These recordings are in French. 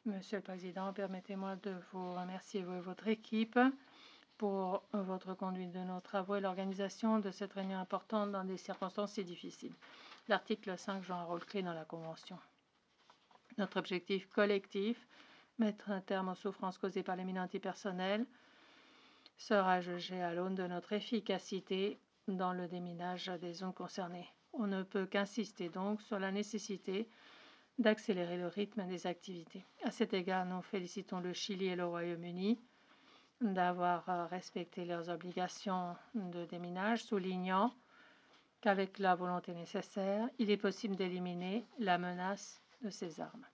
Monsieur le Président, permettez-moi de vous remercier, vous et votre équipe, pour votre conduite de nos travaux et l'organisation de cette réunion importante dans des circonstances si difficiles. L'article 5 joue un rôle clé dans la Convention. Notre objectif collectif, mettre un terme aux souffrances causées par les minorités personnelles, sera jugé à l'aune de notre efficacité dans le déminage des zones concernées. On ne peut qu'insister donc sur la nécessité d'accélérer le rythme des activités. À cet égard, nous félicitons le Chili et le Royaume-Uni d'avoir respecté leurs obligations de déminage, soulignant qu'avec la volonté nécessaire, il est possible d'éliminer la menace de ces armes.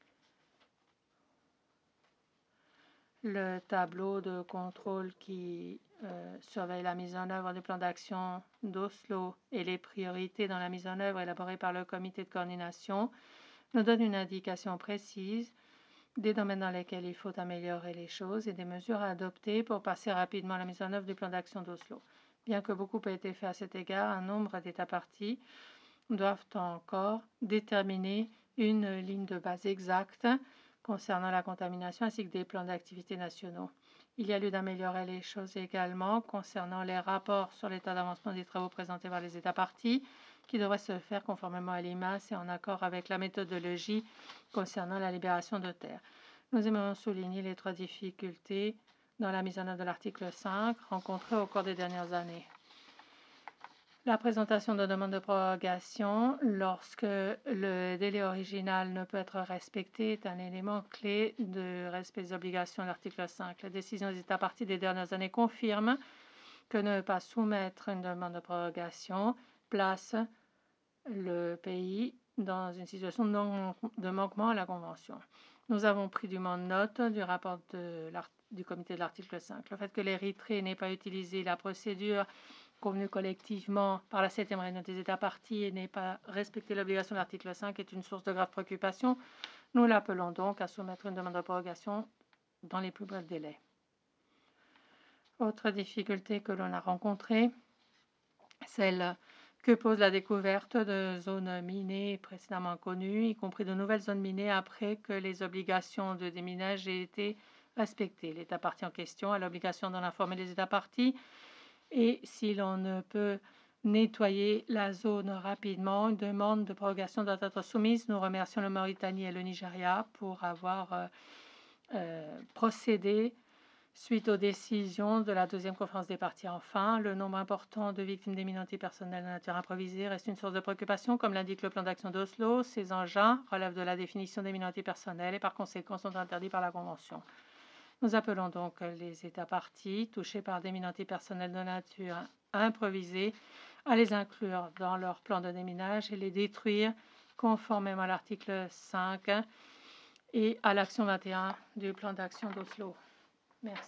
Le tableau de contrôle qui surveille la mise en œuvre du plan d'action d'Oslo et les priorités dans la mise en œuvre élaborées par le comité de coordination nous donne une indication précise des domaines dans lesquels il faut améliorer les choses et des mesures à adopter pour passer rapidement à la mise en œuvre du plan d'action d'Oslo. Bien que beaucoup ait été fait à cet égard, un nombre d'États parties doivent encore déterminer une ligne de base exacte concernant la contamination ainsi que des plans d'activité nationaux. Il y a lieu d'améliorer les choses également concernant les rapports sur l'état d'avancement des travaux présentés par les États parties, qui devraient se faire conformément à l'IMAS et en accord avec la méthodologie concernant la libération de terre. Nous aimerions souligner les 3 difficultés dans la mise en œuvre de l'article 5 rencontrées au cours des dernières années. La présentation de demandes de prorogation lorsque le délai original ne peut être respecté est un élément clé de respect des obligations de l'article 5. La décision des États parties des dernières années confirme que ne pas soumettre une demande de prorogation place le pays dans une situation de manquement à la Convention. Nous avons pris dûment note du rapport du comité de l'article 5. Le fait que l'Érythrée n'ait pas utilisé la procédure convenue collectivement par la 7e réunion des États parties et n'ait pas respecté l'obligation de l'article 5 est une source de grave préoccupation. Nous l'appelons donc à soumettre une demande de prorogation dans les plus brefs délais. Autre difficulté que l'on a rencontrée, celle que pose la découverte de zones minées précédemment connues, y compris de nouvelles zones minées après que les obligations de déminage aient été respectées. L'État partie en question a l'obligation d'en informer les États parties et si l'on ne peut nettoyer la zone rapidement, une demande de prorogation doit être soumise. Nous remercions le Mauritanie et le Nigeria pour avoir procédé suite aux décisions de la 2e conférence des parties. Enfin, le nombre important de victimes des minorités personnelles de nature improvisée reste une source de préoccupation, comme l'indique le plan d'action d'Oslo. Ces engins relèvent de la définition des minorités personnelles et par conséquent sont interdits par la Convention. Nous appelons donc les États parties touchés par des minorités personnelles de nature improvisée à les inclure dans leur plan de déminage et les détruire conformément à l'article 5 et à l'action 21 du plan d'action d'Oslo. Merci.